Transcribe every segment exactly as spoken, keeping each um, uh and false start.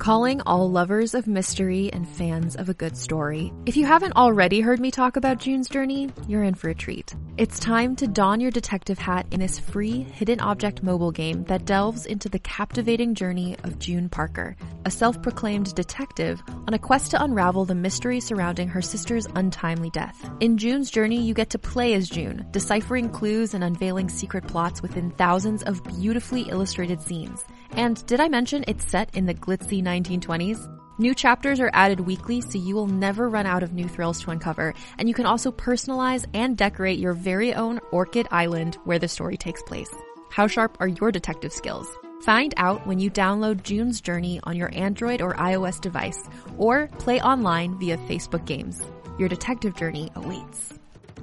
Calling all lovers of mystery and fans of a good story. If you haven't already heard me talk about June's Journey, you're in for a treat. It's time to don your detective hat in this free hidden object mobile game that delves into the captivating journey of June Parker, a self-proclaimed detective on a quest to unravel the mystery surrounding her sister's untimely death. In June's Journey, you get to play as June, deciphering clues and unveiling secret plots within thousands of beautifully illustrated scenes. And did I mention it's set in the glitzy nineteen twenties? New chapters are added weekly, so you will never run out of new thrills to uncover, and you can also personalize and decorate your very own Orchid Island where the story takes place. How sharp are your detective skills? Find out when you download June's Journey on your Android or iOS device, or play online via Facebook Games. Your detective journey awaits.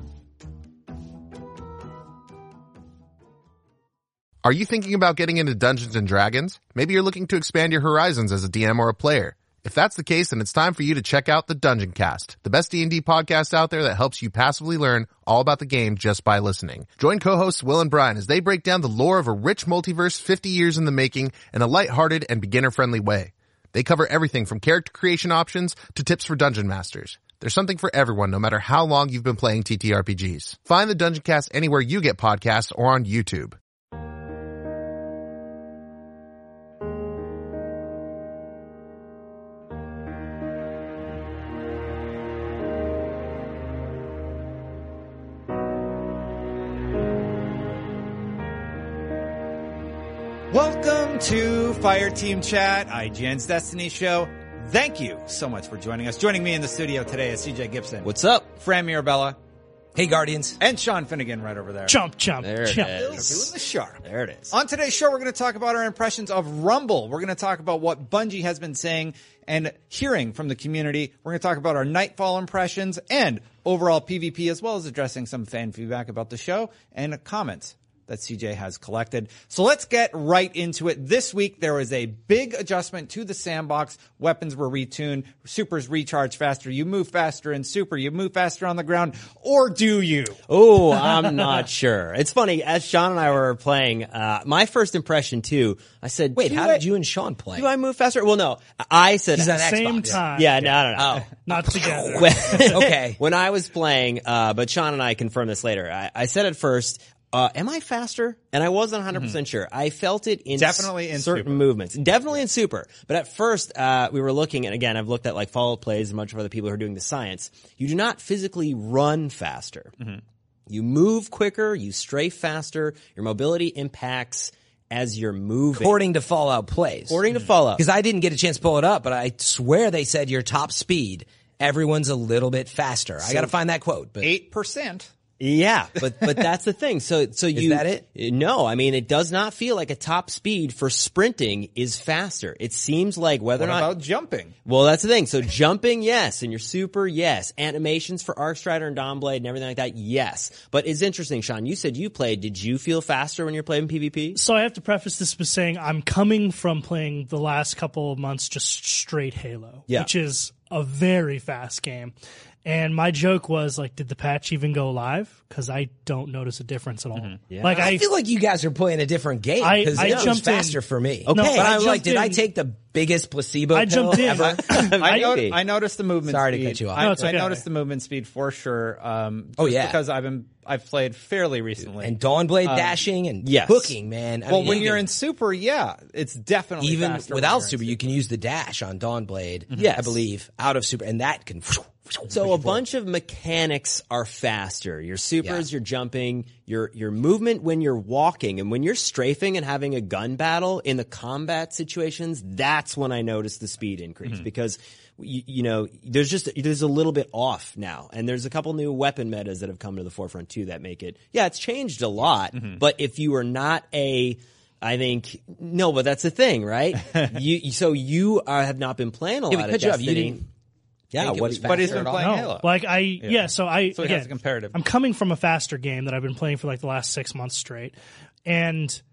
Are you thinking about getting into Dungeons and Dragons? Maybe you're looking to expand your horizons as a D M or a player. If that's the case, then it's time for you to check out the Dungeon Cast, the best D and D podcast out there that helps you passively learn all about the game just by listening. Join co-hosts Will and Brian as they break down the lore of a rich multiverse fifty years in the making in a lighthearted and beginner-friendly way. They cover everything from character creation options to tips for dungeon masters. There's something for everyone, no matter how long you've been playing T T R P Gs. Find the Dungeon Cast anywhere you get podcasts or on YouTube. Welcome to Fire Team Chat, I G N's Destiny Show. Thank you so much for joining us. Joining me in the studio today is C J Gibson. What's up? Fran Mirabella. Hey, Guardians. And Sean Finnegan right over there. Chump, chump, There it chump. is. Doing the sharp. There it is. On today's show, we're going to talk about our impressions of Rumble. We're going to talk about what Bungie has been saying and hearing from the community. We're going to talk about our Nightfall impressions and overall PvP, as well as addressing some fan feedback about the show and comments that C J has collected. So let's get right into it. This week, there was a big adjustment to the sandbox. Weapons were retuned. Supers recharge faster. You move faster in Super. You move faster on the ground. Or do you? Oh, I'm not sure. It's funny, as Sean and I were playing, uh, my first impression too, I said, Wait, do how I, did you and Sean play? do I move faster? Well, no, I said, He's on At the same Xbox. time. yeah, no, no, no. Oh. Not together. When- Okay. When I was playing, uh, but Sean and I confirmed this later, I, I said at first, Uh, am I faster? And I wasn't one hundred percent mm-hmm. sure. I felt it in Definitely in certain Super. movements. Definitely in Super. But at first, uh, we were looking, and again, I've looked at like follow-up plays and a bunch of other people who are doing the science. You do not physically run faster. Mm-hmm. You move quicker, you strafe faster, your mobility impacts as you're moving. According to Fallout plays. According to Fallout. Because I didn't get a chance to pull it up, but I swear they said your top speed, everyone's a little bit faster. I gotta find that quote. But eight percent. Yeah, but but that's the thing. So so you that it? No, I mean it does not feel like a top speed for sprinting is faster. It seems like whether What or not about jumping? Well, that's the thing. So jumping, yes, and your super, yes. Animations for Arcstrider and Dawnblade and everything like that, yes. But it's interesting, Sean. You said you played. Did you feel faster when you're playing PvP? So I have to preface this by saying I'm coming from playing the last couple of months just straight Halo, Yeah. which is a very fast game. And my joke was like, did the patch even go live? Because I don't notice a difference at all. Mm-hmm. Yeah. Like I I, feel like you guys are playing a different game I- because I it was jumped in. faster for me. Okay. No, But I I'm like, jumped did I in- take the biggest placebo I pill jumped in. ever? I, no- Maybe. I noticed the movement Sorry to speed. cut you off. I, No, it's I okay. noticed the movement speed for sure. Um, Oh, just yeah. Because I've been, I've played fairly recently. And Dawnblade dashing and yes. hooking, man. I well, mean, when you you're can- in Super, yeah, it's definitely even faster when without you're in Super, you can use the dash on Dawnblade, Yes. I believe, out of Super, and that can. So a bunch of mechanics are faster. Your supers, Yeah. your jumping, your your movement when you're walking, and when you're strafing and having a gun battle in the combat situations, that's when I notice the speed increase Mm-hmm. because you, you know there's just there's a little bit off now, and there's a couple new weapon metas that have come to the forefront too that make it. Yeah, it's changed a lot, Mm-hmm. but if you are not a I think no, but that's the thing, right? you so you are, have not been playing a Yeah, lot but of cut you off. Destiny. You didn't Yeah, think it what? was But he's faster been at all? playing no, Halo. like I, yeah. So I, So he has again, a comparative. I'm coming from a faster game that I've been playing for like the last six months straight, and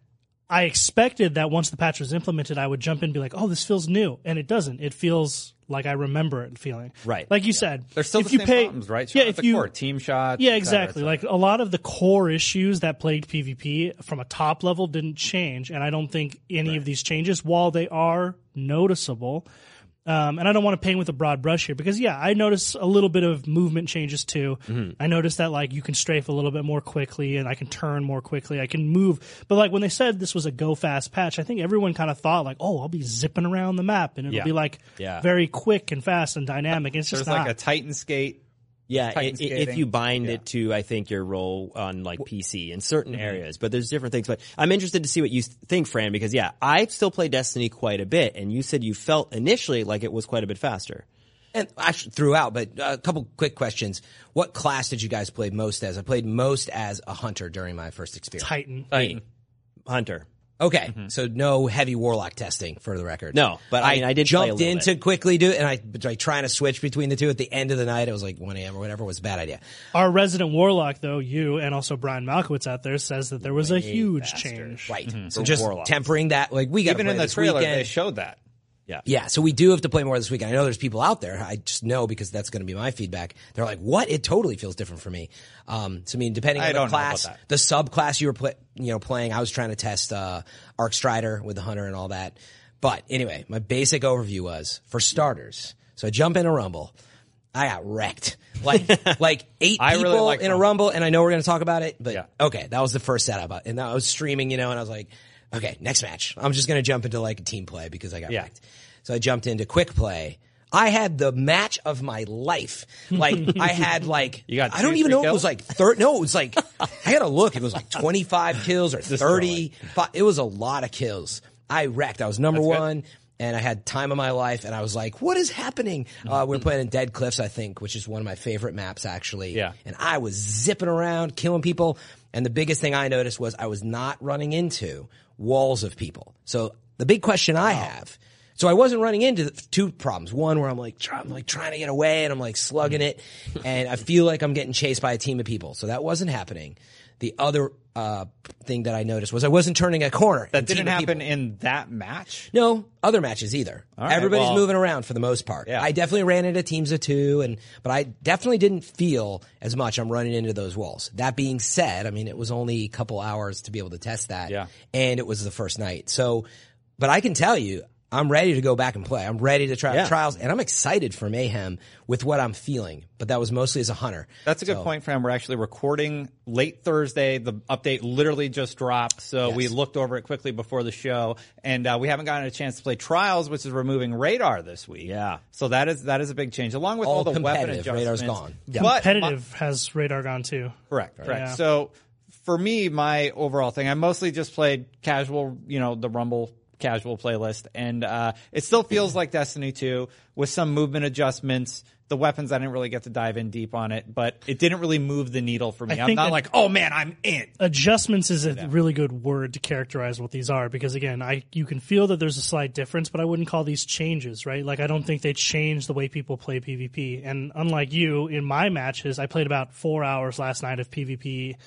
I expected that once the patch was implemented, I would jump in and be like, oh, this feels new. And it doesn't. It feels like I remember it feeling. Right. Like you yeah. said. There's still if the you same pay, problems, right? Shot yeah, at if the you, core, team shots. Yeah, et cetera, exactly. et Like a lot of the core issues that plagued PvP from a top level didn't change. And I don't think any right. of these changes, while they are noticeable, Um, and I don't want to paint with a broad brush here because, yeah, I notice a little bit of movement changes too. Mm-hmm. I noticed that, like, you can strafe a little bit more quickly and I can turn more quickly. I can move. But, like, when they said this was a go fast patch, I think everyone kind of thought, like, oh, I'll be zipping around the map and it'll yeah. be, like, yeah. very quick and fast and dynamic. And it's just There's not. like a Titan skate. Yeah, Titan it, if skating. you bind yeah. it to, I think, your role on like P C in certain mm-hmm. areas, but there's different things. But I'm interested to see what you think, Fran, because yeah, I still play Destiny quite a bit, and you said you felt initially like it was quite a bit faster. And actually throughout, but a couple quick questions. What class did you guys play most as? I played most as a hunter during my first experience. Titan. Titan. Hunter. Okay, mm-hmm. so no heavy warlock testing for the record. No, but I, I mean, I did jumped play a in bit. to quickly do it, and I like trying to switch between the two at the end of the night. It was like one a.m. or whatever. It was a bad idea. Our resident warlock, though, you and also Brian Malkowitz out there says that there was Way a huge faster. change. Right. Mm-hmm. So For just warlocks. tempering that. Like we got Even in the this trailer, weekend. they showed that. Yeah. Yeah, so we do have to play more this weekend. I know there's people out there. I just know because that's going to be my feedback. They're like, "What? It totally feels different for me." Um, so I mean, depending I on the don't know about class, that. the subclass you were play, you know playing, I was trying to test uh, Arc Strider with the Hunter and all that. But anyway, my basic overview was for starters. So I jump in a Rumble. I got wrecked. Like like eight I people really like in a Rumble. Rumble, and I know we're going to talk about it. But Yeah. okay, that was the first setup, and I was streaming, you know, and I was like, okay, next match. I'm just going to jump into like a team play because I got Yeah. wrecked. So I jumped into quick play. I had the match of my life. Like I had like You got I don't two, even three know if it kills? was like thirty. No, it was like I had to look. It was like twenty-five kills or thirty. It was a lot of kills. I wrecked. I was number That's good. one, and I had time of my life. And I was like, "What is happening?" Uh, we were playing in Dead Cliffs, I think, which is one of my favorite maps actually. Yeah. And I was zipping around, killing people. And the biggest thing I noticed was I was not running into walls of people. So the big question I have. So I wasn't running into two problems. One where I'm like, try, I'm like trying to get away and I'm like slugging it and I feel like I'm getting chased by a team of people. So that wasn't happening. The other uh thing that I noticed was I wasn't turning a corner. That and team didn't of happen people- in that match. No, other matches either. All right, Everybody's well- moving around for the most part. Yeah. I definitely ran into teams of two, and but I definitely didn't feel as much I'm running into those walls. That being said, I mean, it was only a couple hours to be able to test that, Yeah. and it was the first night. So, but I can tell you, I'm ready to go back and play. I'm ready to try Yeah. trials, and I'm excited for Mayhem with what I'm feeling. But that was mostly as a hunter. That's a good So- point, Fran. We're actually recording late Thursday. The update literally just dropped, so Yes. we looked over it quickly before the show, and uh, we haven't gotten a chance to play Trials, which is removing radar this week. Yeah. So that is that is a big change, along with All all, the weapon competitive. adjustments. Radar's gone. But my- Competitive has radar gone too. Correct, correct. Yeah. So for me, my overall thing, I mostly just played casual, you know, the Rumble casual playlist, and uh, it still feels like Destiny two with some movement adjustments. The weapons, I didn't really get to dive in deep on it, but it didn't really move the needle for me. I I'm think not that- like, oh man, I'm in. Adjustments is a really good word to characterize what these are because again, I you can feel that there's a slight difference, but I wouldn't call these changes, right? Like I don't think they change the way people play PvP. And unlike you, in my matches, I played about four hours last night of PvP.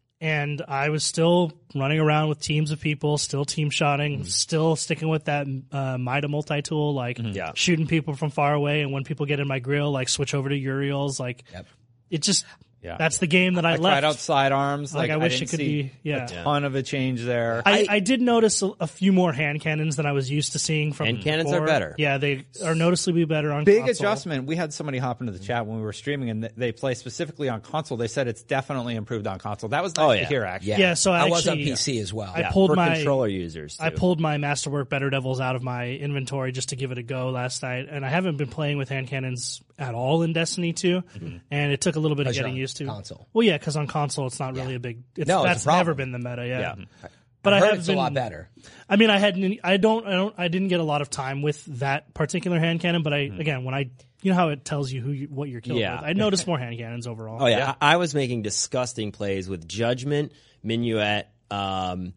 And I was still running around with teams of people, still team shotting, Mm-hmm. still sticking with that uh, Mida multi-tool, like Yeah. shooting people from far away. And when people get in my grill, like switch over to Uriel's. Like Yep. it just, Yeah. that's the game that I, I left. tried out sidearms. Like, Like, I wish didn't it could see be- yeah. a ton of a change there. I, I did notice a, a few more hand cannons than I was used to seeing from Hand cannons before. are better. Yeah, they are noticeably better on Big console. adjustment. We had somebody hop into the chat when we were streaming, and th- they play specifically on console. They said it's definitely improved on console. That was nice Oh, to yeah. hear, actually. Yeah. Yeah, so I I was on actually- P C as well. I Yeah, pulled for my controller users. Too. I pulled my Masterwork Better Devils out of my inventory just to give it a go last night, and I haven't been playing with hand cannons at all in Destiny two, and it took a little bit of 'Cause you're getting on used to. console. Well, yeah, because on console it's not really Yeah. a big. It's, No, it's a that's problem. never been the meta. Yeah, Yeah. but I I, heard have it's been, a lot better. I mean, I hadn't. I don't. I don't. I didn't get a lot of time with that particular hand cannon, but I Hmm. again when I. You know how it tells you who you, what you're killed Yeah. with. I noticed more hand cannons overall. Oh yeah, I, I was making disgusting plays with Judgment, Minuet, um,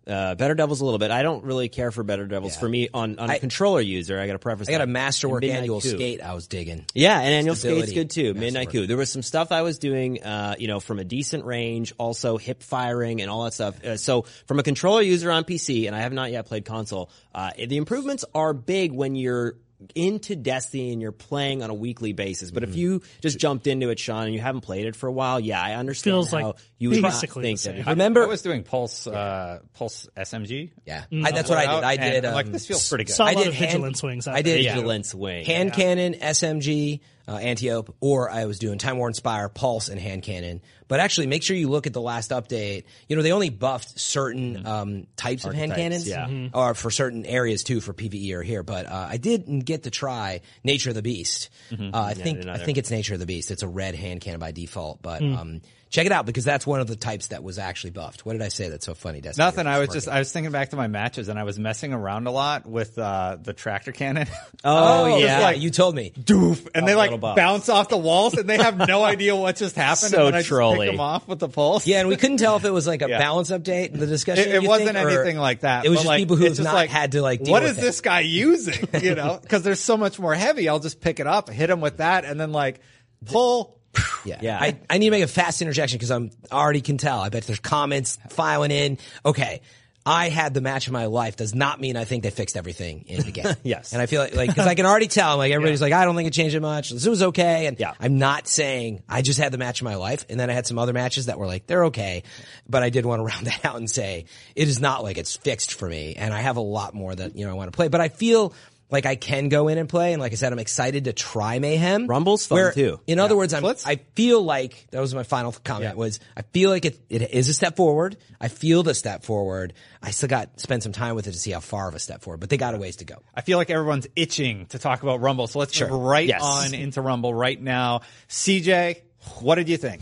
Uh, Better Devils a little bit. I don't really care for Better Devils. Yeah. For me, on, on a I- controller user, I got a preference. I got a on Masterwork Midnight Annual Coup. Skate I was digging. Yeah, and Annual Stability. Skate's good too. Midnight Masterwork. Coup. There was some stuff I was doing, uh, you know, from a decent range, also hip firing and all that stuff. Uh, so from a controller user on P C, and I have not yet played console, uh, the improvements are big when you're into Destiny and you're playing on a weekly basis. But if you just jumped into it, Sean, and you haven't played it for a while, yeah, I understand Feels how like you would basically think the that. same. it- I Remember, was doing Pulse, uh, Pulse S M G. yeah, I, that's what I did. I And did. I'm like, um, this feels pretty good. Saw a I lot did of hand- Vigilance Wings. out I there. did Vigilance Wing. hand cannon, S M G, uh, anti-ope, or I was doing Time War Inspire, Pulse, and hand cannon. But actually, make sure you look at the last update. You know, they only buffed certain um, types of hand cannons, yeah. Mm-hmm. or for certain areas too, for PvE or here. But uh, I didn't get to try Nature of the Beast. Uh, I think didn't I either. think it's Nature of the Beast. It's a red hand cannon by default, but. Um, Check it out because that's one of the types that was actually buffed. What did I say that's so funny, Destiny? Nothing. I was It's just working. I was thinking back to my matches and I was messing around a lot with uh, the tractor cannon. Oh, Just yeah. like you told me. doof, and they little like buffs. bounce off the walls and they have no idea what just happened. So and then I just trolly. pick them off with the pulse. Yeah, and we couldn't tell if it was like a Yeah. balance update in the discussion. It, it you wasn't think, or anything like that. It was but, just like, people who it's have just not like, had to like deal what with is it. this guy using? You know, because there's so much more heavy. I'll just pick it up, hit him with that, and then like pull. Yeah. Yeah. I, I need to make a fast interjection because I'm already can tell. I bet there's comments filing in. Okay. I had the match of my life does not mean I think they fixed everything in the game. Yes. And I feel like, like, cause I can already tell, like, everybody's like, I don't think it changed it much. This was okay. And Yeah. I'm not saying I just had the match of my life. And then I had some other matches that were like, they're okay. But I did want to round that out and say, it is not like it's fixed for me. And I have a lot more that, you know, I want to play. But I feel like I can go in and play. And like I said, I'm excited to try Mayhem. Rumble's fun, where, too. In other words, I'm, Let's- I feel like, that was my final comment was, I feel like it, it is a step forward. I feel the step forward. I still got, spend some time with it to see how far of a step forward, but they got a ways to go. I feel like everyone's itching to talk about Rumble, so let's Sure. move right Yes. on into Rumble right now. C J, what did you think?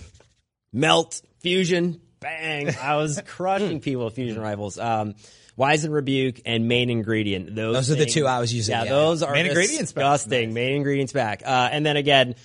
Melt, fusion, bang. I was crushing people with fusion rifles. Um, Wise and Rebuke and Main Ingredient. Those, Those are the things- two I was using, Yeah, yeah. those are Main Ingredient's back. disgusting. Main Ingredient's back. Uh, and then again,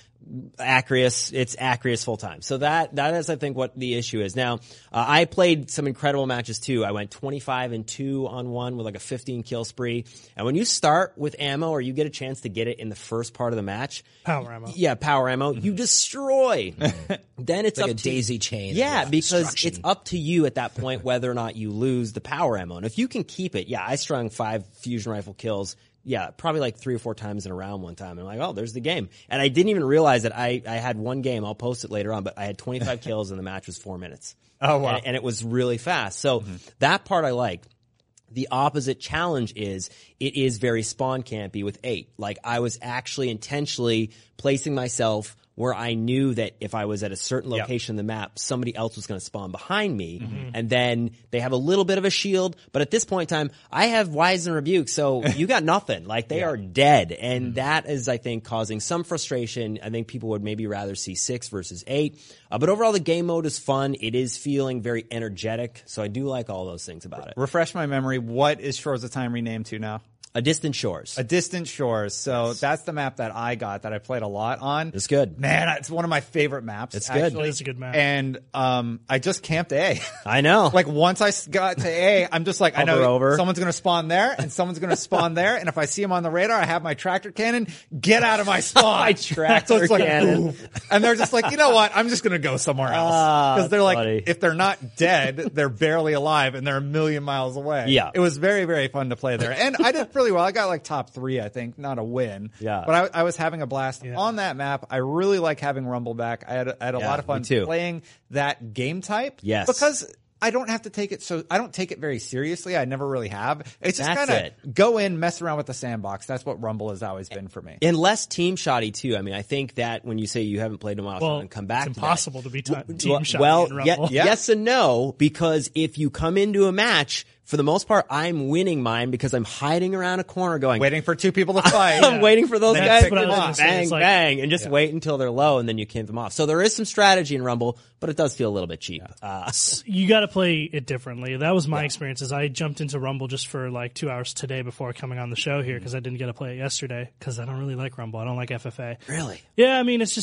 Acrius, it's Acrius full time. So that, that is, I think, what the issue is. Now, uh, I played some incredible matches too. I went twenty-five and two on one with like a fifteen kill spree. And when you start with ammo or you get a chance to get it in the first part of the match, Power ammo. yeah, power ammo, you destroy. Then it's Like up a to daisy chain. Yeah, of because destruction. it's up to you at that point whether or not you lose the power ammo. And if you can keep it, yeah, I strung five fusion rifle kills. Yeah, probably like three or four times in a round one time. And I'm like, oh, there's the game. And I didn't even realize that I, I had one game. I'll post it later on, but I had twenty-five kills and the match was four minutes. Oh, wow. And, and it was really fast. So that part I like. The opposite challenge is it is very spawn campy with eight. Like I was actually intentionally placing myself where I knew that if I was at a certain location in the map, somebody else was going to spawn behind me. Mm-hmm. And then they have a little bit of a shield. But at this point in time, I have Wise and Rebuke. So you got nothing. Like they are dead. And Mm-hmm. that is, I think, causing some frustration. I think people would maybe rather see six versus eight. Uh, but overall, the game mode is fun. It is feeling very energetic. So I do like all those things about it. Refresh my memory. What is Shores of Time renamed to now? A Distant Shores. A Distant Shores. So that's the map that I got that I played a lot on. It's good. Man, it's one of my favorite maps. It's good. actually. It is a good map. And um, I just camped A. I know. Like once I s- got to A, I'm just like, I know Hover over. someone's going to spawn there and someone's going to spawn there. And if I see him on the radar, I have my tractor cannon. Get out of my spawn. My tractor so it's like, cannon. "Oof." And they're just like, you know what? I'm just going to go somewhere else. Ah, Because they're like, funny. if they're not dead, they're barely alive and they're a million miles away. Yeah. It was very, very fun to play there. And I did really well. I got like top three, I think, not a win. Yeah. But I, I was having a blast on that map. I really like having Rumble back. I had, I had a Yeah, lot of fun me too. playing that game type. Yes. Because I don't have to take it so I don't take it very seriously. I never really have. It's just That's kind it. of go in, mess around with the sandbox. That's what Rumble has always been for me. And less team shoddy too. I mean, I think that when you say you haven't played in a while, Well, and come back, it's to impossible that, to be t- w- team well, shoddy well, in ye- Rumble. Yeah. yes and no, because if you come into a match, for the most part, I'm winning mine because I'm hiding around a corner going, Waiting for two people to fight. I'm waiting for those Then guys pick to what I them was off. gonna say. bang, It's like- bang, and just wait until they're low, and then you camp them off. So there is some strategy in Rumble, but it does feel a little bit cheap. Uh, You got to play it differently. That was my experience. Is I jumped into Rumble just for like two hours today before coming on the show here because I didn't get to play it yesterday because I don't really like Rumble. I don't like F F A. really? Yeah, I mean it's just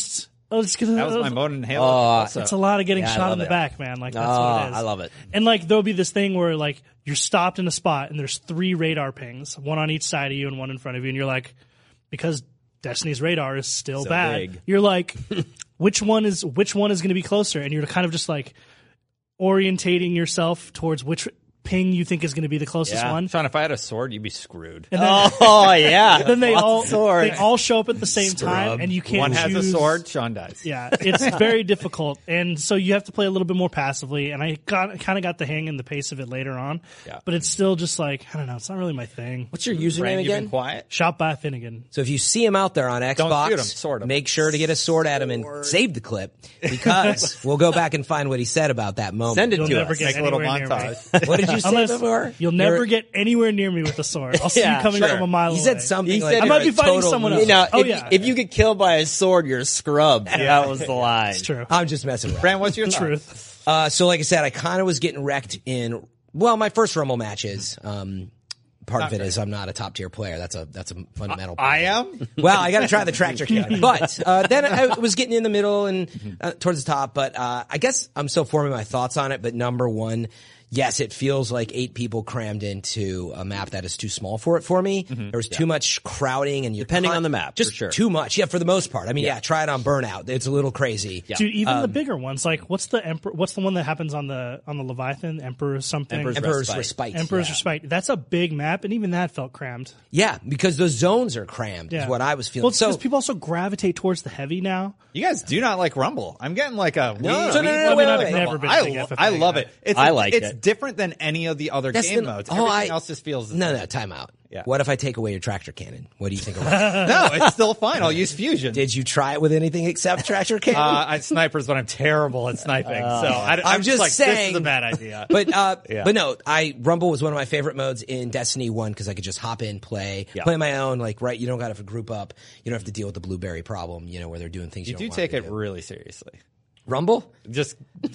Oh, it's gonna, That was my mode in Halo. Oh, also. It's a lot of getting Yeah, I shot in love the it. back, man. Like, that's Oh, what it is. I love it. And like, there'll be this thing where like, you're stopped in a spot and there's three radar pings, one on each side of you and one in front of you. And you're like, because Destiny's radar is still So bad. big. You're like, which one is, which one is going to be closer? And you're kind of just like orientating yourself towards which ping you think is going to be the closest Yeah. one. Sean, if I had a sword, you'd be screwed. And then, Oh yeah. then they Lots all, of sword. they all show up at the same time and you can't One has a choose- sword, Sean dies. Yeah, it's very difficult, and so you have to play a little bit more passively. And I got kind of got the hang and the pace of it later on, Yeah. but it's still just like I don't know. It's not really my thing. What's your username Brand, you've been again? quiet. Shot by Finnegan. So if you see him out there on Xbox, shoot him, sword him. make sure to get a sword at him and save the clip because we'll go back and find what he said about that moment. Send it You'll to never us. get Make a little anywhere near me. montage. What did you say Unless before? you'll never You're- get anywhere near me with a sword. I'll see Yeah, you coming sure. from a mile He away. said something He like said I might you're be a fighting total someone noob. else. You know, Oh, if, yeah. if you get killed by a sword, you're a scrub. That was the line. It's true. I'm just messing with you. Brand, what's your thoughts? Truth. Uh, so like I said, I kind of was getting wrecked in, well, my first Rumble matches. Um, part of it is I'm not a top tier player. That's a, that's a fundamental. I am. Well, I got to try the tractor cannon, but uh, then I was getting in the middle and uh, towards the top. But uh, I guess I'm still forming my thoughts on it. But number one, yes, it feels like eight people crammed into a map that is too small for it for me. There was too much crowding, and you're Depending con- on the map, just for sure. too much. Yeah, for the most part. I mean, yeah, try it on Burnout. It's a little crazy. Dude, even Um, the bigger ones, like what's the emperor? What's the one that happens on the on the Leviathan? Emperor something. Emperor's Emperor's Respite. Respite. Emperor's yeah. Respite. That's a big map, and even that felt crammed. Yeah, because those zones are crammed. Yeah. Is what I was feeling. Well, it's so because people also gravitate towards the heavy now. You guys do not like Rumble. I'm getting like a No, we- so we- no, no, no, we- wait, Rumble. wait, wait. Never been a I, big lo- F F A I love guy. it. It's, I liked it's it. different than any of the other That's game the- modes. oh, Everything I- else just feels the no, same. no, time out. Yeah. What if I take away your tractor cannon? What do you think of that? No, it's still fine. I'll use fusion. Did you try it with anything except tractor cannon? Uh, I snipers, but I'm terrible at sniping. so I, I'm, I'm just like, saying. this is a bad idea. But uh, Yeah. but no, I Rumble was one of my favorite modes in Destiny one because I could just hop in, play, Yeah. play my own. Like right, you don't got to group up. You don't have to deal with the blueberry problem. You know where they're doing things. You, you don't do want take them it to do. really seriously. Rumble. Just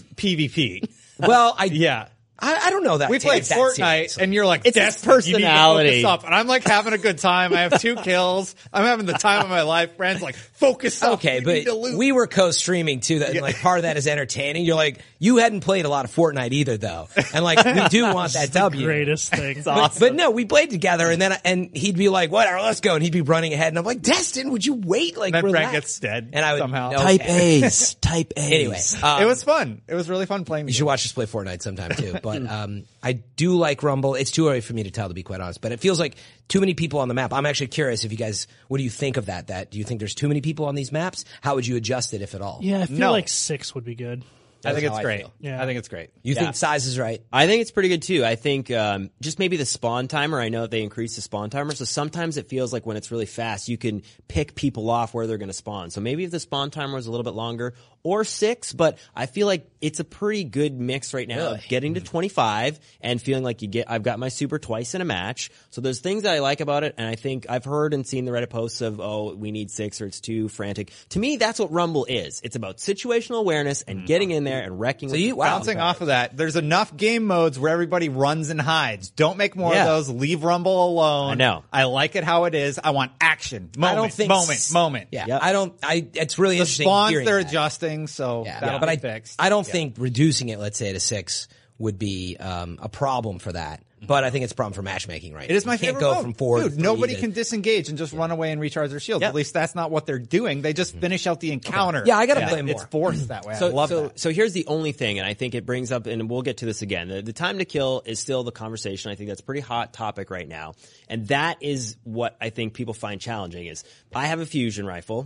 PvP. Well, I Yeah. I, I don't know that. We I take played it that Fortnite, seriously. and you're like, It's his desperate. You need to personality. focus up. And I'm like having a good time. I have two kills. I'm having the time of my life. Brand's like, focus up. Okay, You need to but loot. we were co-streaming too. That and like part of that is entertaining. You're like, you hadn't played a lot of Fortnite either, though, and like we do want that W. Greatest thing. But, but no, we played together, and then and he'd be like, "Whatever, let's go," and he'd be running ahead, and I'm like, "Destin, would you wait?" Like, Then relax. Brand gets dead and I would somehow. no, Type okay. A's. Type A's. Anyway, um, it was fun. It was really fun playing. You should watch us play Fortnite sometime too. But um, I do like Rumble. It's too early for me to tell, to be quite honest. But it feels like too many people on the map. I'm actually curious if you guys, what do you think of that? That do you think there's too many people on these maps? How would you adjust it if at all? Yeah, I feel No. like six would be good. I think That's it's how I great. feel. Yeah. I think it's great. You Yeah. think size is right? I think it's pretty good too. I think um, just maybe the spawn timer. I know that they increased the spawn timer, so sometimes it feels like when it's really fast, you can pick people off where they're going to spawn. So maybe if the spawn timer was a little bit longer, or six. But I feel like it's a pretty good mix right now. Really? Of getting to twenty-five and feeling like you get. I've got my super twice in a match. So there's things that I like about it, and I think I've heard and seen the Reddit posts of oh we need six or it's too frantic. To me, that's what Rumble is. It's about situational awareness and getting in there and wrecking. So with you- the wow. crowd. Bouncing off of that, there's enough game modes where everybody runs and hides. Don't make more Yeah. of those. Leave Rumble alone. I know. I like it how it is. I want action. Moment, I don't think moment, s- moment. Yeah, Yep. I don't. I. It's really The interesting. spawns hearing they're that. adjusting, so Yeah, that'll but be I, fixed. I don't think reducing it, let's say to six, would be um, a problem for that. But I think it's a problem for matchmaking, right? It is my you favorite can't go mode. from four. to Dude, three nobody to- can disengage and just run away and recharge their shields. Yep. At least that's not what they're doing. They just finish out the encounter. Yeah, I gotta And play It's more. forced that way. So, I love so, that. so here's the only thing, and I think it brings up, and we'll get to this again. The, the time to kill is still the conversation. I think that's a pretty hot topic right now, and that is what I think people find challenging. Is I have a fusion rifle,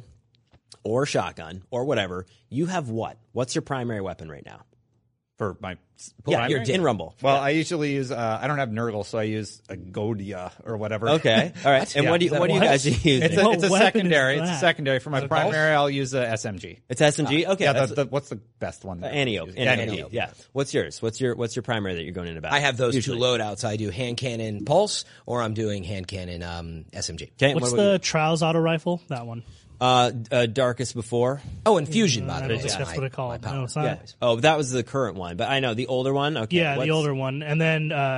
or shotgun, or whatever. You have what? What's your primary weapon right now? For my Yeah, primary? you're in Rumble. Well, I usually use. Uh, I don't have Nurgle, so I use a Godia or whatever. Okay, all right. And Yeah. what do you, Is that what do you what? guys use? It's It's, a, What it's a weapon is secondary. It's a that? secondary. For my it a pulse? primary, I'll use a S M G. S M G. Okay, Yeah, that's the, the, what's the best one? uh, there? Antiope. Yeah, Antiope. Antiope. Yeah. What's yours? What's your what's your primary that you're going into battle? I have those Usually. two loadouts. I do hand cannon pulse, or I'm doing hand cannon um, S M G. Okay, What's what about the Trials auto rifle? That one. you? uh, uh Darkest Before? Oh, and fusion, by the I way. don't think is that's my- what it my called. power. No, it's not. Yeah. Oh, that was the current one, but I know the older one. Okay. Yeah, what's- the older one, and then uh,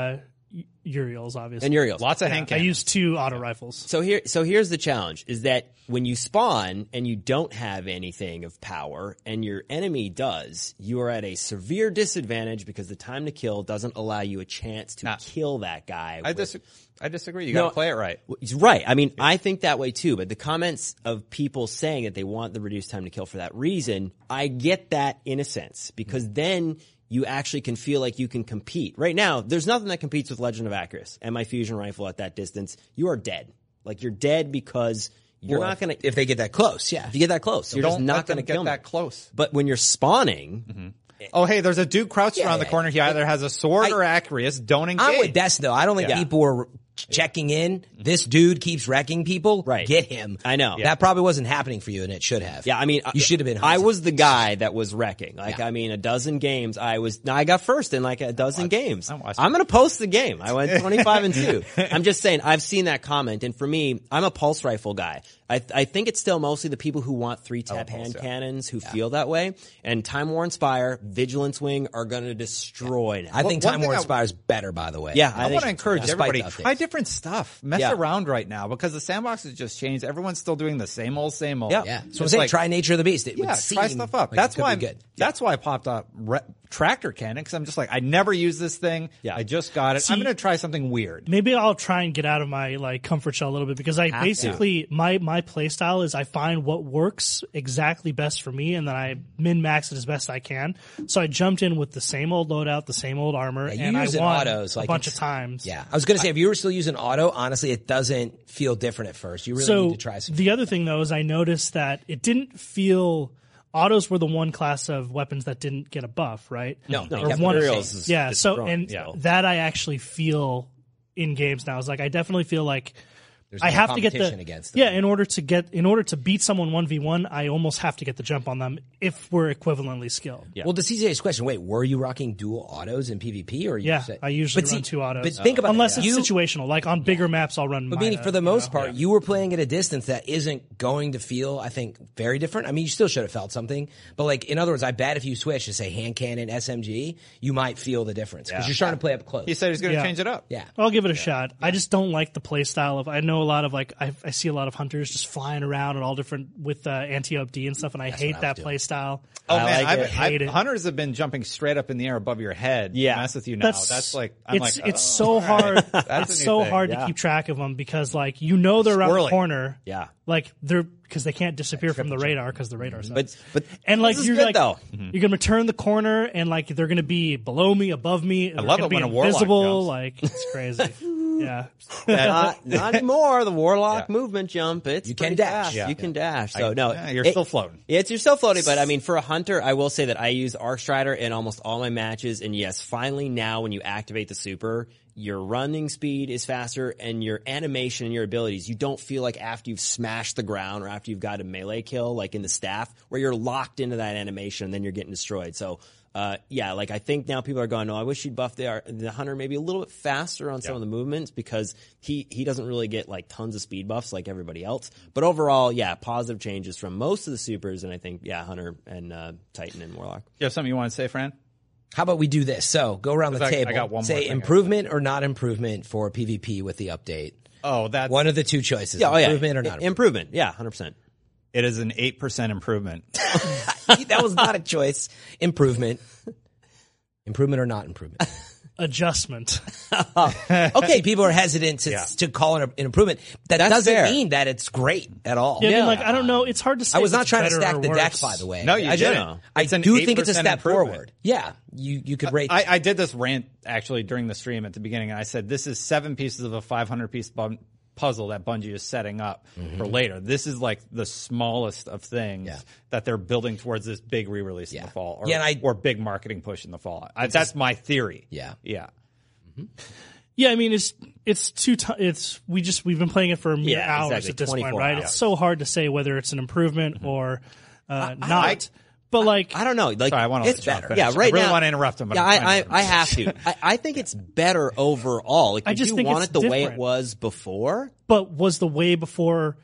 Uriels, obviously. And Uriels. Lots of Yeah, hand I cannons. use two auto rifles. So here, so here's the challenge: is that when you spawn and you don't have anything of power, and your enemy does, you are at a severe disadvantage because the time to kill doesn't allow you a chance to Nah. kill that guy. I, with- dis- I disagree. You No, got to play it right. He's right. I mean, I think that way too, but the comments of people saying that they want the reduced time to kill for that reason, I get that in a sense, because then you actually can feel like you can compete. Right now, there's nothing that competes with Legend of Acris and my fusion rifle at that distance. You are dead. Like, you're dead because you're Well, not going to, if they get that close, yeah. if you get that close, you're Don't just let not them going to get kill me. that close. But when you're spawning, Oh, hey, there's a dude crouched Yeah, around the yeah. corner. He either has a sword I- or Acreus. Don't engage. I'm with Des though. I don't think Yeah. people are checking in. This dude keeps wrecking people. Right. Get him. I know. That probably wasn't happening for you, and it should have. Yeah, I mean, you should have been. I hunted. was the guy that was wrecking. Like, Yeah. I mean, a dozen games. I was. I got first in like a dozen games. I watched I'm going to post the game. I went twenty-five and two. I'm just saying. I've seen that comment, and for me, I'm a pulse rifle guy. I I think it's still mostly the people who want three tap hand yeah. cannons who feel that way. And Time War Inspire, Vigilance Wing are going to destroy. Now. I think One Time thing War I- Inspires better, by the way. Yeah, I, I think want to encourage despite everybody, the updates. try different stuff. Mess Yeah. around right now because the sandbox has just changed. Everyone's still doing the same old, same old. Yeah. Yeah. So I'm It's saying like- try Nature of the Beast. It Yeah, would seem try stuff up. like that's it could why. be good. That's why I popped up re- Tractor Cannon because I'm just like, I never use this thing. Yeah. I just got it. See- I'm going to try something weird. Maybe I'll try and get out of my like comfort shell a little bit because I Have basically my my play style is I find what works exactly best for me and then I min max it as best I can. So I jumped in with the same old loadout, the same old armor, Yeah, you and I use it won autos, a like bunch of it's- times. Yeah. I was going to say, if you were still using auto, honestly, it doesn't feel different at first. You really so need to try some. the other thing though is I noticed that it didn't feel autos were the one class of weapons that didn't get a buff, right? No, No, they kept one it of the Imperials same. is- Yeah, is so strong, and yeah. that I actually feel in games now. Is like I definitely feel like There's I no have to get the competition against them. yeah. In order to get in order to beat someone one v one, I almost have to get the jump on them if we're equivalently skilled. Yeah. Well, to C J's question, wait, were you rocking dual autos in PvP or you Yeah, said- I usually But run see- two autos. But think about unless that. it's You- situational. Like on bigger maps, I'll run. But meaning, Mina, for the you most know? part, you were playing at a distance that isn't going to feel, I think, very different. I mean, you still should have felt something. But like, in other words, I bet if you switch to say hand cannon, S M G, you might feel the difference because you're starting to play up close. He said he's going to Yeah. change it up. yeah. I'll give it a shot. I just don't like the play style of. I know a lot of like I, I see a lot of hunters just flying around and all different with uh, anti-O D and stuff, and I hate what I that was doing. play style. Oh I man, like I've, it. I've, Hate it. hunters have been jumping straight up in the air above your head. to Yeah. mess with you now. That's, like I'm it's like it's oh, so all right. hard. That's a It's new so thing. hard Yeah. to keep track of them because like you know they're around the Swirling. corner. Yeah. Like they're because they can't disappear from the radar because the radar sucks. But but and like this is you're good, like though. you're gonna turn the corner and like they're gonna be below me, above me. I love gonna it be when a warlock invisible. jumps. Like it's crazy. Yeah. not, not anymore. The warlock Yeah. movement jump. It's You can pretty dash. fast. Yeah. You can dash. So no, Yeah, you're it- still floating. It's you're still floating, but I mean, for a hunter, I will say that I use Arc Strider in almost all my matches. And yes, finally now, when you activate the super, your running speed is faster, and your animation and your abilities, you don't feel like after you've smashed the ground or after you've got a melee kill, like in the staff, where you're locked into that animation and then you're getting destroyed. So. Uh, yeah, like I think now people are going, no, I wish you'd buff the, the hunter maybe a little bit faster on some of the movements because he, he doesn't really get like tons of speed buffs like everybody else. But overall, yeah, positive changes from most of the supers, and I think, yeah, hunter and uh, titan and warlock. You have something you want to say, Fran? How about we do this? So go around the I- I table. got one more say thing I improvement or not improvement for PvP with the update. Oh, that's One of the two choices. Yeah, oh yeah, improvement or not. I- improvement. Yeah, one hundred percent. it is an eight percent improvement. That was not a choice. Improvement. Improvement or not improvement. Adjustment. Okay, people are hesitant to, Yeah. to call it an improvement. That That's doesn't fair. mean that it's great at all. Yeah, I Yeah. mean, like I don't know. It's hard to say. I was if not it's trying to better stack or the deck, worse. by the way. No, you I didn't. didn't. I It's an do think it's a eight percent step improvement. forward. Yeah, you you could rate. I, I did this rant actually during the stream at the beginning, and I said this is seven pieces of a five hundred piece bu- puzzle that Bungie is setting up for later. This is like the smallest of things Yeah. that they're building towards this big re-release Yeah. in the fall, or, Yeah, and I- or big marketing push in the fall. I, that's my theory. Yeah. yeah. Yeah, I mean it's it's two ti it's we just we've been playing it for mere Yeah, hours exactly, at this point, twenty-four right? hours. It's so hard to say whether it's an improvement or uh, not. but like I don't know. Like Sorry, I want to it's let John better. finish. Yeah, right I really now. want to interrupt him. But Yeah, I'm I, I, trying to- I have to. I, I think it's better overall. Like, I did just you think want it's it the way it different. was before? but was the way before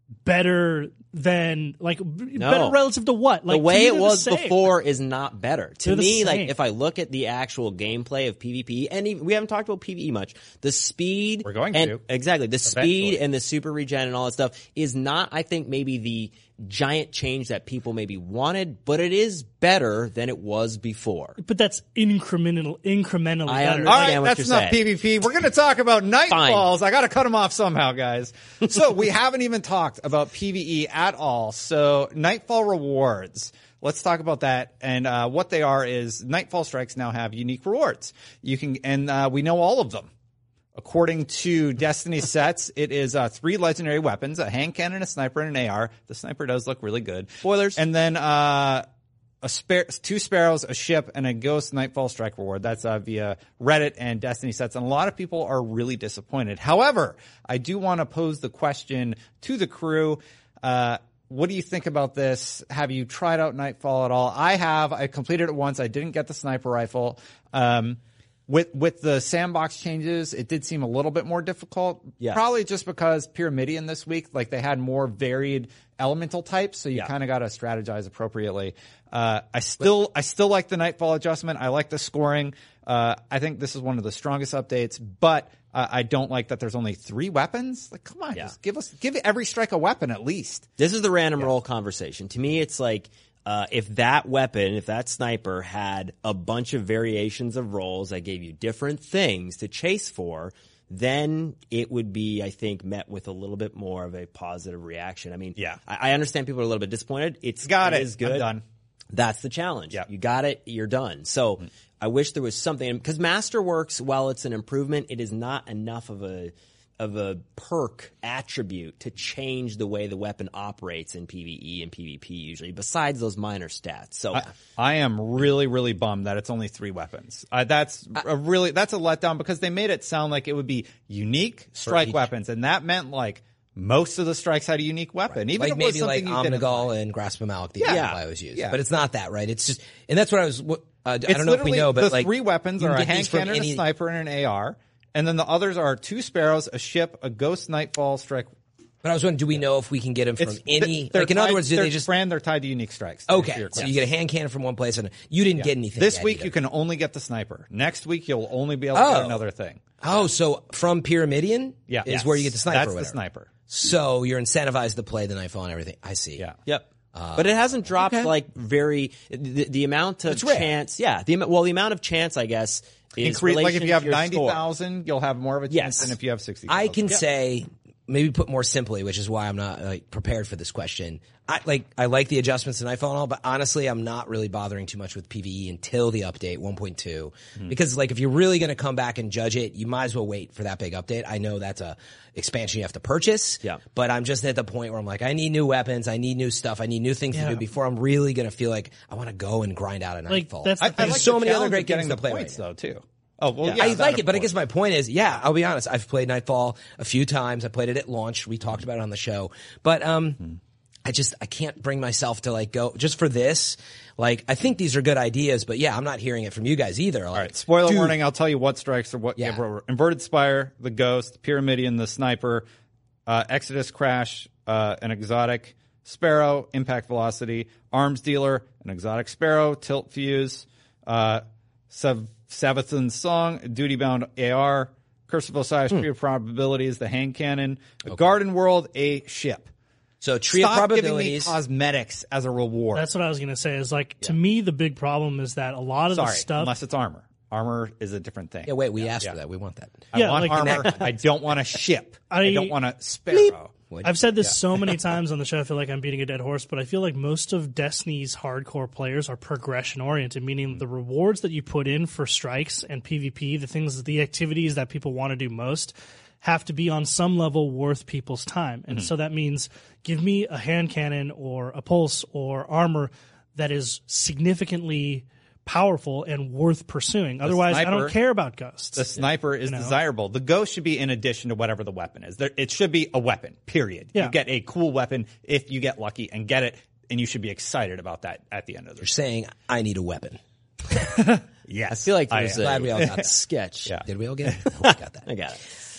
better than like b- No. better relative to what? Like the way to me, it they're was the same. before is not better. To They're the me, like same. if I look at the actual gameplay of PvP, and even, we haven't talked about PvE much, the speed We're going and, to. exactly the speed Eventually. and the super regen and all that stuff is not, I think, maybe the giant change that people maybe wanted, but it is better than it was before. But that's incremental, incrementally I better. understand. All right, what that's you're enough saying. PvP. We're going to talk about Nightfalls. I got to cut them off somehow, guys. So we haven't even talked about PvE at all. So Nightfall rewards. Let's talk about that. And uh, what they are is Nightfall strikes now have unique rewards. You can, and uh, we know all of them. According to Destiny sets, it is uh, three legendary weapons, a hand cannon, a sniper, and an A R. The sniper does look really good. Spoilers. And then uh, a spar- two sparrows, a ship, and a ghost Nightfall strike reward. That's uh, via Reddit and Destiny sets. And a lot of people are really disappointed. However, I do want to pose the question to the crew. Uh, what do you think about this? Have you tried out Nightfall at all? I have. I completed it once. I didn't get the sniper rifle. Um, With with the sandbox changes, it did seem a little bit more difficult. Yes. Probably just because Pyramidion this week, like they had more varied elemental types, so you Yeah. kind of got to strategize appropriately. Uh, I still I still like the Nightfall adjustment. I like the scoring. Uh, I think this is one of the strongest updates, but uh, I don't like that there's only three weapons. Like, come on, Yeah. just give us give every strike a weapon at least. This is the random roll conversation. To me, it's like uh, if that weapon, if that sniper had a bunch of variations of rolls that gave you different things to chase for, then it would be, I think, met with a little bit more of a positive reaction. I mean, Yeah. I, I understand people are a little bit disappointed. It's Got it. is good. I'm done. That's the challenge. Yep. You got it. You're done. So I wish there was something, because Masterworks, while it's an improvement, it is not enough of a of a perk attribute to change the way the weapon operates in PvE and PvP usually, besides those minor stats. So I, I am really, really bummed that it's only three weapons. Uh, that's a really that's a letdown because they made it sound like it would be unique strike weapons, and that meant like most of the strikes had a unique weapon. Even like if it was maybe like something you didn't Omnigul like. and Grasp of Malak, the Yeah. example I always use. Yeah. But it's not that, right? It's just, and that's what I was, what- uh, I It's don't know if we literally know, but the like. three weapons you are can a get hand these from cannon, any- a sniper, and an A R. And then the others are two sparrows, a ship, a ghost Nightfall strike. But I was wondering, do we know if we can get them from It's any, they're like in tied- other words, do they're- they just, Fran, they're tied to unique strikes. to answer okay, your so question. you get a hand cannon from one place and you didn't get anything This yet week either. you can only get the sniper. Next week you'll only be able to Oh. get another thing. Oh, so from Pyramidion Yeah, is Yes. where you get the sniper. That's or the whatever. sniper. So you're incentivized to play the Nightfall and everything. I see. Yeah. Yep. But it hasn't dropped okay. like very the, the amount of It's rare. chance. Yeah, the am- well the amount of chance I guess is Increase, like if relation you have to your ninety score. thousand, you'll have more of a chance Yes. than if you have sixty. I can say, maybe put more simply, which is why I'm not like prepared for this question. I like I like the adjustments to Nightfall and all, but honestly, I'm not really bothering too much with PvE until the update one point two. Hmm. Because like if you're really going to come back and judge it, you might as well wait for that big update. I know that's a expansion you have to purchase. Yeah. But I'm just at the point where I'm like, I need new weapons, I need new stuff, I need new things to Yeah. do before I'm really going to feel like I want to go and grind out a Like, Nightfall. that's the I, I thing. like so the many other challenge great of getting games to the play right points now. though too. Oh well, yeah, I that like of it, but I course. guess my point is, yeah, I'll be honest. I've played Nightfall a few times. I played it at launch. We talked about it on the show, but um, I just I can't bring myself to like go just for this. Like I think these are good ideas, but yeah, I'm not hearing it from you guys either. Like, All right, spoiler dude, warning. I'll tell you what strikes are what. Yeah. Yeah. Inverted Spire, the Ghost, Pyramidion, the Sniper, uh, Exodus Crash, uh, an exotic Sparrow, Impact Velocity, Arms Dealer, an exotic Sparrow, Tilt Fuse, uh, Sav- Savathun's Song, Duty Bound A R, Curse of Osiris, Tree of Probabilities, the Hand Cannon, a Garden World, a ship. So tree Stop of giving me probabilities. cosmetics as a reward. That's what I was going to say. Is like to me the big problem is that a lot of Sorry, the stuff. unless it's armor. Armor is a different thing. yeah, wait, we asked for that. We want that. I Yeah, want like- armor. I don't want a ship. I, I- don't want a sparrow. I've said this so many times on the show, I feel like I'm beating a dead horse, but I feel like most of Destiny's hardcore players are progression oriented, meaning the rewards that you put in for strikes and PvP, the things, the activities that people want to do most, have to be on some level worth people's time. And so that means give me a hand cannon or a pulse or armor that is significantly powerful and worth pursuing. Otherwise, I sniper- don't care about ghosts. The sniper is know? desirable. The ghost should be in addition to whatever the weapon is. There, it should be a weapon, period. Yeah. You get a cool weapon if you get lucky and get it, and you should be excited about that at the end of the You're saying I need a weapon. Yes. I feel like I there's am. a Glad we all got that. sketch. Yeah. Did we all get it? We got that. I got it.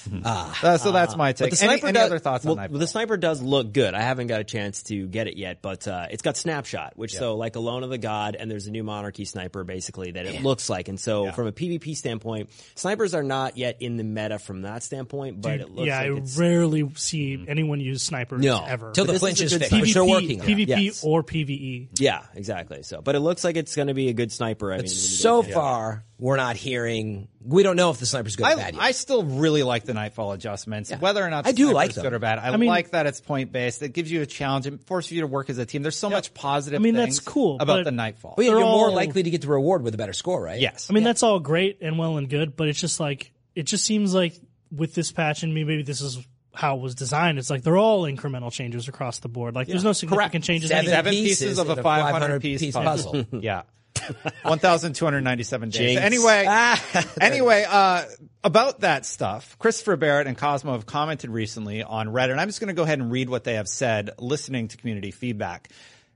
Uh, so that's my take. But the Any, sniper any does, other thoughts well, on Nightfall? The sniper does look good. I haven't got a chance to get it yet, but uh, it's got snapshot, which Yeah. so like Alone of the God, and there's a new Monarchy sniper basically that it looks like. And so Yeah. from a PvP standpoint, snipers are not yet in the meta from that standpoint, but it looks yeah, like I it's rarely see anyone use snipers No. ever. Till the this flinch is a is good fixed, which they're PvP, working on. PvP Yes. or PvE. yeah, exactly. So, but it looks like it's going to be a good sniper. I mean, So far, we're not hearing. We don't know if the sniper's good or I, bad yet. I still really like the Nightfall adjustments. Whether or not the I do sniper's like them. good or bad, I, I mean- like that it's point based. It gives you a challenge. It forces you to work as a team. There's so much positive. I mean, things that's cool, about but- the Nightfall. well, yeah, they're you're more all- likely to get the reward with a better score, right? Yes, I mean, that's all great and well and good, but it's just like, it just seems like with this patch, and maybe this is how it was designed, it's like they're all incremental changes across the board. Like, there's no significant changes. Seven anywhere. seven pieces, pieces of a in a five hundred 500 piece piece puzzle. puzzle. Yeah. one thousand two hundred ninety-seven days. Jinx. Anyway, anyway, uh, about that stuff, Christopher Barrett and Cosmo have commented recently on Reddit, and I'm just going to go ahead and read what they have said, listening to community feedback.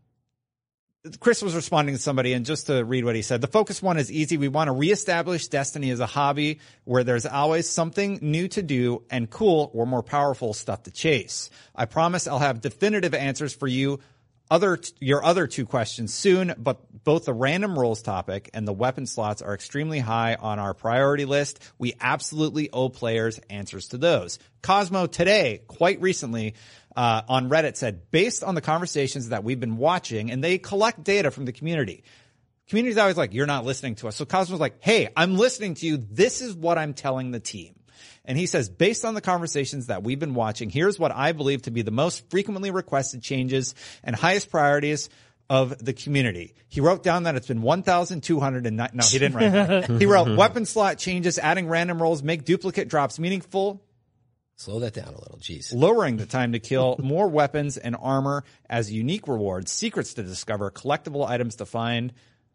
Chris was responding to somebody, and just to read what he said, the focus one is easy. We want to reestablish Destiny as a hobby where there's always something new to do and cool or more powerful stuff to chase. I promise I'll have definitive answers for you other your other two questions soon, but both the random rolls topic and the weapon slots are extremely high on our priority list. We absolutely owe players answers to those. Cosmo today, quite recently, uh, on Reddit said, based on the conversations that we've been watching, and they collect data from the community. Community's always like, you're not listening to us. So Cosmo's like, hey, I'm listening to you. This is what I'm telling the team. And he says, based on the conversations that we've been watching, here's what I believe to be the most frequently requested changes and highest priorities of the community. He wrote down that it's been one thousand two hundred nine. No, he didn't write that. He wrote weapon slot changes, adding random rolls, make duplicate drops meaningful, Slow that down a little. Jeez. lowering the time to kill, more weapons and armor as unique rewards, secrets to discover, collectible items to find,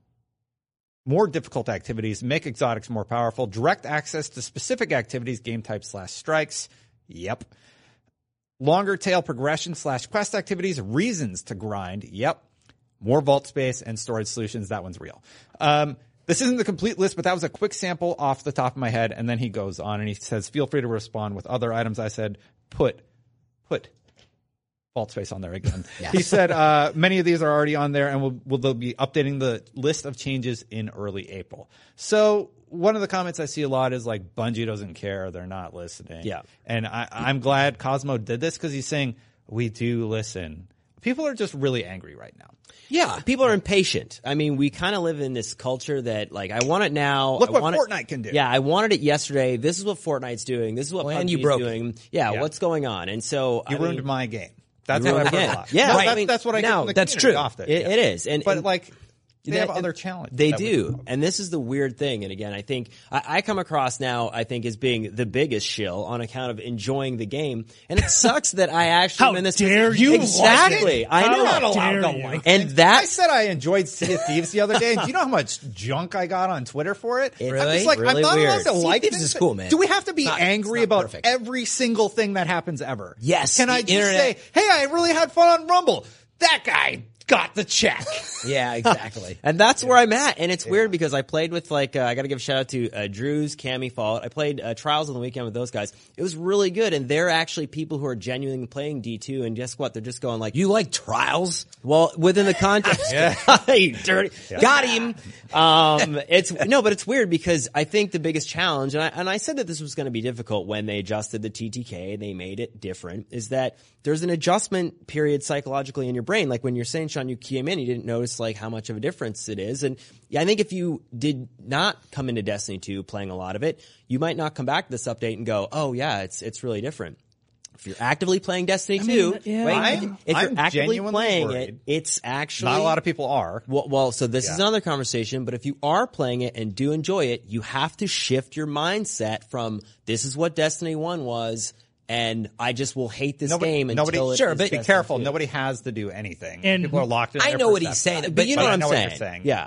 more difficult activities, make exotics more powerful, direct access to specific activities, game type slash strikes. Yep. Longer tail progression slash quest activities, reasons to grind. Yep. More vault space and storage solutions. That one's real. Um, this isn't the complete list, but that was a quick sample off the top of my head. And then he goes on and he says, feel free to respond with other items. I said, put, put vault space on there again. Yes. He said, uh, many of these are already on there and will, will they'll be updating the list of changes in early April. So one of the comments I see a lot is like, Bungie doesn't care. They're not listening. Yeah. And I, I'm glad Cosmo did this because he's saying, we do listen. People are just really angry right now. Yeah, people are impatient. I mean, we kind of live in this culture that, like, I want it now. Look I what want Fortnite it, can do. Yeah, I wanted it yesterday. This is what Fortnite's doing. This is what Well, PUBG's and you broke it. doing. Yeah, Yeah. what's going on? And so You I ruined mean, my game. That's You what I've ruined heard it. a lot. Yeah, No, right. that's, I mean, that's what I get now, from the that's community true. often. It, Yeah. it is, and But and- like, they They- have other challenges. They that we do. can- And this is the weird thing. And again, I think I, I come across now, I think, as being the biggest shill on account of enjoying the game. And it sucks that I actually How am in this dare position. you Exactly. like it? I How know. You're not allowed dare to you. like And things. that- I said I enjoyed Sea of Thieves the other day. And do you know how much junk I got on Twitter for it? I'm Really? just like, Really I'm not weird. allowed to Sea of like Thieves things. is cool, man. Do we have to be It's not- angry it's not about perfect. every single thing that happens ever? Yes, Can I the just internet- say, hey, I really had fun on Rumble. That guy got the check. Yeah, exactly. And that's where I'm at. And it's weird because I played with like, uh, I gotta give a shout out to, uh, Drew's, Cammy Fault. I played, uh, Trials on the weekend with those guys. It was really good. And they're actually people who are genuinely playing D two. And guess what? They're just going like, You like Trials? well, within the context, you dirty, got him. Um, it's no, but it's weird because I think the biggest challenge, and I, and I said that this was going to be difficult when they adjusted the T T K, they made it different, is that there's an adjustment period psychologically in your brain. Like when you're saying, Sean, you came in, you didn't notice like how much of a difference it is. And yeah, I think if you did not come into Destiny two playing a lot of it, you might not come back to this update and go, oh yeah, it's, it's really different. If you're actively playing Destiny two, mean, yeah. wait, I'm- if you're I'm actively genuinely playing worried. it, it's actually Not a lot of people are. well, well, so this is Yeah. another conversation, but if you are playing it and do enjoy it, you have to shift your mindset from this is what Destiny one was, and I just will hate this Nobody, game nobody, until it sure, is but be Destiny careful. two. Nobody has to do anything. And people are locked in. I their know what he's perception. saying, But you know I what I'm know saying. What you're saying. Yeah.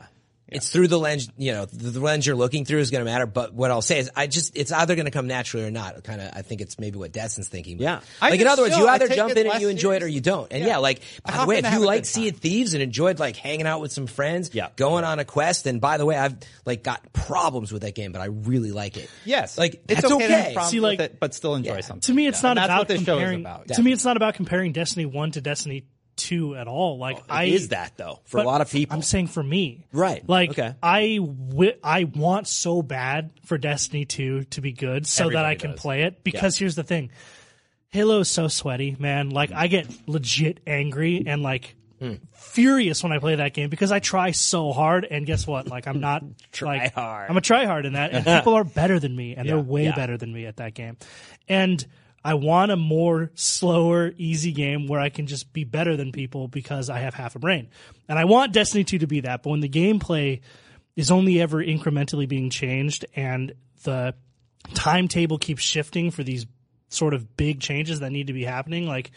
It's through the lens, you know, the, the lens you're looking through is going to matter. But what I'll say is, I just, it's either going to come naturally or not. Kind of, I think it's maybe what Destin's thinking. But Yeah. I Like in just other words, chill. you I either take jump it in and less you enjoy it or serious. you don't. And yeah, Yeah. like, I by hop the way, in to if have you a like good Sea time. of Thieves and enjoyed like hanging out with some friends, Yeah. going on a quest, and by the way, I've like got problems with that game, but I really like it. Yes. Like, it's that's okay, to have okay. problems See, like- with it, but still enjoy Yeah. something. To me, it's Yeah. not And that's about what this show is comparing. about. To me, it's not about comparing Destiny one to Destiny two at all. Like I It is that though for a but lot of people. I'm saying for me, Right. Like Okay. I wi- I want so bad for Destiny two to be good, so that I Everybody can does. play it. Because here's the thing, Halo is so sweaty, man. Like I get legit angry and like furious when I play that game because I try so hard, and guess what? Like I'm not like hard. I'm a try hard in that, and people are better than me, and they're way Yeah. better than me at that game, and. I want a more slower, easy game where I can just be better than people because I have half a brain. And I want Destiny two to be that, but when the gameplay is only ever incrementally being changed and the timetable keeps shifting for these sort of big changes that need to be happening, like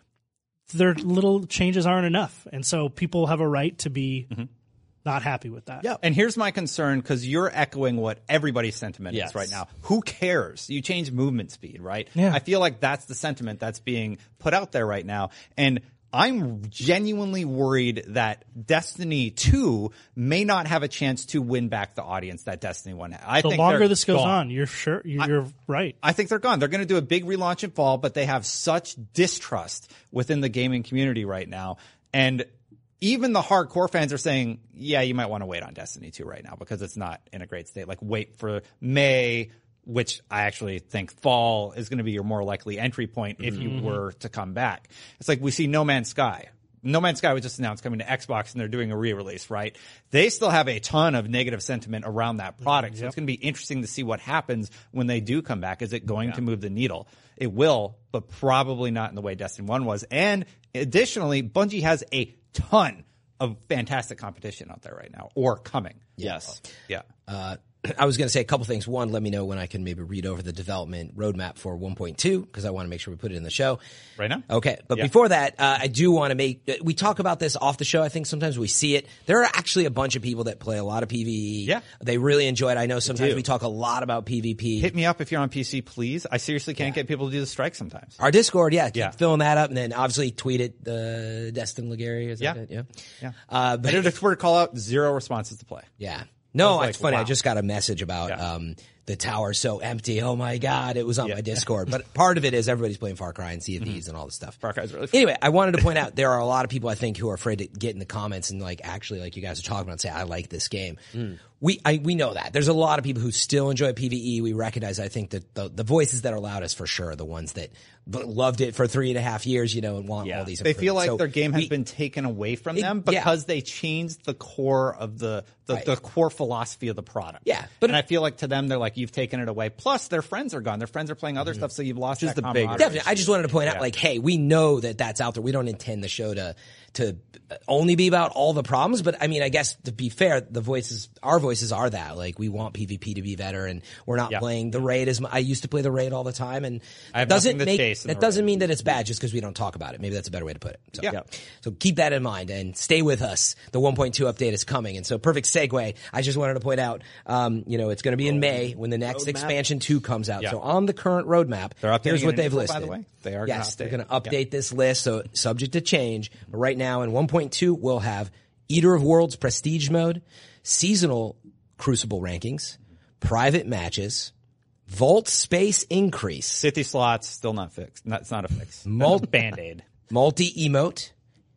their little changes aren't enough. And so people have a right to be not happy with that. Yeah. And here's my concern, because you're echoing what everybody's sentiment Yes. is right now. Who cares? You change movement speed, right? Yeah. I feel like that's the sentiment that's being put out there right now. And I'm genuinely worried that Destiny two may not have a chance to win back the audience that Destiny one had. I The think longer they're this goes gone. on, you're sure you're, you're right. I think they're gone. They're going to do a big relaunch in fall, but they have such distrust within the gaming community right now. And even the hardcore fans are saying, yeah, you might want to wait on Destiny two right now because it's not in a great state. Like wait for May, which I actually think fall is going to be your more likely entry point if you were to come back. It's like we see No Man's Sky. No Man's Sky was just announced coming to Xbox, and they're doing a re-release, right? They still have a ton of negative sentiment around that product. So it's going to be interesting to see what happens when they do come back. Is it going to move the needle? It will, but probably not in the way Destiny one was. And additionally, Bungie has a ton of fantastic competition out there right now, or coming. Yes. Yeah. Uh, I was going to say a couple things. One, let me know when I can maybe read over the development roadmap for one point two, because I want to make sure we put it in the show. Right now? Okay. But Yeah. before that, uh, I do want to make, we talk about this off the show. I think sometimes we see it. There are actually a bunch of people that play a lot of PvE. Yeah. They really enjoy it. I know sometimes do. we talk a lot about PvP. Hit me up if you're on P C, please. I seriously can't get people to do the strike sometimes. Our Discord, yeah, keep Yeah. filling that up, and then obviously tweet it, uh, Destin Legary, is that Yeah. it? Yeah. Yeah. Uh, I but did a Twitter call out, zero responses to play. yeah. No, like, it's funny. I wow. just got a message about Yeah. um, the tower's so empty. Oh my God. It was on my Discord. But part of it is everybody's playing Far Cry and Sea of Thieves and all this stuff. Far Cry's really fun. Anyway, I wanted to point out there are a lot of people I think who are afraid to get in the comments and like actually like you guys are talking about and say, I like this game. We I, we know that. There's a lot of people who still enjoy PvE. We recognize, I think, that the, the voices that are loudest for sure are the ones that b- loved it for three and a half years, you know, and want all these They feel improvements. like So their game has we- been taken away from It- them yeah. because they changed the core of the the, Right. the core philosophy of the product. Yeah, but but and it- I feel like to them they're like, you've taken it away. Plus, their friends are gone. Their friends are playing other stuff, so you've lost that the big- camaraderie. Definitely. I just wanted to point out, like, hey, we know that that's out there. We don't intend the show to to only be about all the problems, but I mean, I guess to be fair, the voices, our voices are that. Like, we want PvP to be better, and we're not Yeah. playing the raid as mu- I used to play the raid all the time, and I have that doesn't nothing to make chase in that the doesn't raid. mean that it's bad just because we don't talk about it. Maybe that's a better way to put it. So, Yeah. so keep that in mind and stay with us. The one point two update is coming, and so perfect segue. I just wanted to point out, um, you know, it's going to be in May when the next expansion two comes out. Yeah. So on the current roadmap, They're updating here's it what in they've April, listed. by the way. They are gonna yes, update they're going to it. update this list, so subject to change. But right now in one point two, we'll have Eater of Worlds Prestige Mode, Seasonal Crucible Rankings, Private Matches, Vault Space Increase, fifty slots still not fixed. Not, it's not a fix. Mul- Band aid. Multi-Emote,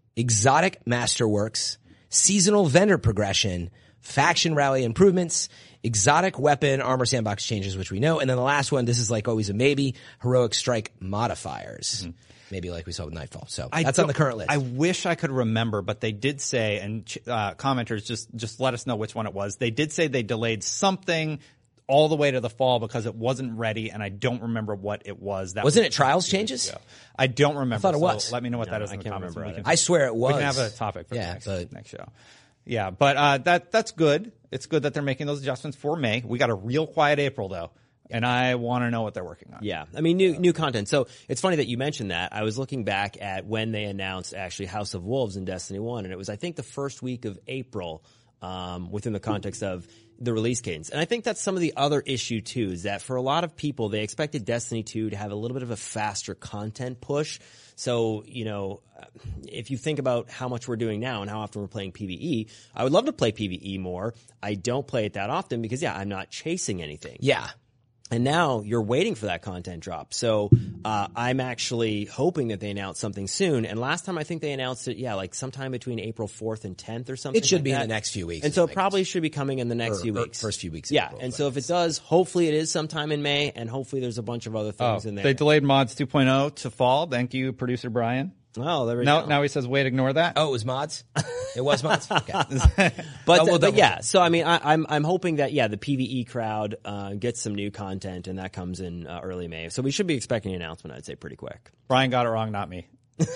Exotic Masterworks, Seasonal Vendor Progression, Faction Rally Improvements, Exotic Weapon Armor Sandbox Changes, which we know, and then the last one, this is like always a maybe, Heroic Strike Modifiers. Maybe like we saw with Nightfall. So I that's on don't- the current list. I wish I could remember, but they did say, and uh, commenters just just let us know which one it was. They did say they delayed something all the way to the fall because it wasn't ready, and I don't remember what it was. That Wasn't was it Trials Changes? I don't remember. I thought it so was. Let me know what that No, is in I the can't comments. remember and we either. can- I swear it was. We can have a topic for Yeah, the next, but- next show. Yeah, but uh, that that's good. It's good that they're making those adjustments for May. We got a real quiet April though, and I want to know what they're working on. Yeah, I mean, new new content. So it's funny that you mentioned that. I was looking back at when they announced actually House of Wolves in Destiny one, and it was, I think, the first week of April um, within the context of the release cadence. And I think that's some of the other issue too, is that for a lot of people, they expected Destiny two to have a little bit of a faster content push. So, you know, if you think about how much we're doing now and how often we're playing PvE, I would love to play PvE more. I don't play it that often because, yeah, I'm not chasing anything. Yeah. And now you're waiting for that content drop. So uh, I'm actually hoping that they announce something soon. And last time I think they announced it, yeah, like sometime between April fourth and tenth or something. It should like be that. in the next few weeks. And so I it probably should be coming in the next or, few or weeks. First few weeks. Of Yeah. April, And but- so if it does, hopefully it is sometime in May, and hopefully there's a bunch of other Oh, things in there. they delayed mods two point oh to fall. Thank you, producer Brian. Oh, there we Now, go. now he says, wait, ignore that. Oh, it was mods? It was mods? Okay. But, Oh, well, but double yeah, so I mean, I, I'm I'm hoping that yeah, the PvE crowd uh, gets some new content, and that comes in uh, early May. So we should be expecting an announcement, I'd say, pretty quick. Brian got it wrong, not me.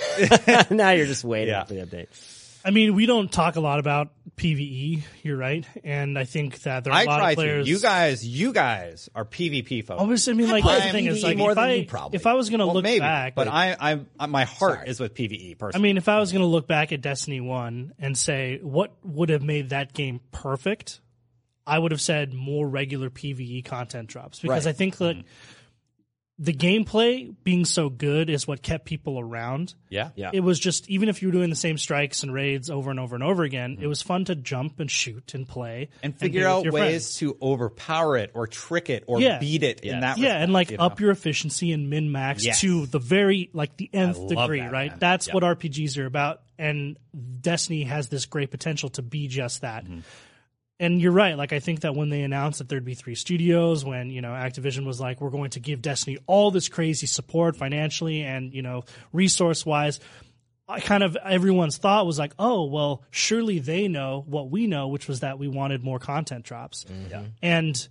Now you're just waiting Yeah. for the update. I mean, we don't talk a lot about PvE. You're right, and I think that there are I a lot try of players. to. You guys, you guys are PvP folks. Obviously, I mean, like play the thing is, PvE like more if than I you probably. if I was going to well, look maybe, back, but I, I'm, I, my heart Sorry. is with PvE I personally. mean, if I was going to look back at Destiny one and say what would have made that game perfect, I would have said more regular PvE content drops because Right. I think that the gameplay being so good is what kept people around. yeah, Yeah. It was just, even if you were doing the same strikes and raids over and over and over again, Mm-hmm. it was fun to jump and shoot and play and be figure with out your ways friends. to overpower it or trick it or Yeah. beat it in that. Yeah, respect, and like you know? up your efficiency and min max Yes. to the very like the nth love degree, that, right? man. That's Yeah. what R P Gs are about, and Destiny has this great potential to be just that. Mm-hmm. And you're right. Like I think that when they announced that there'd be three studios, when you know Activision was like, "We're going to give Destiny all this crazy support financially and you know resource wise," I kind of everyone's thought was like, "Oh, well, surely they know what we know, which was that we wanted more content drops." Mm-hmm. And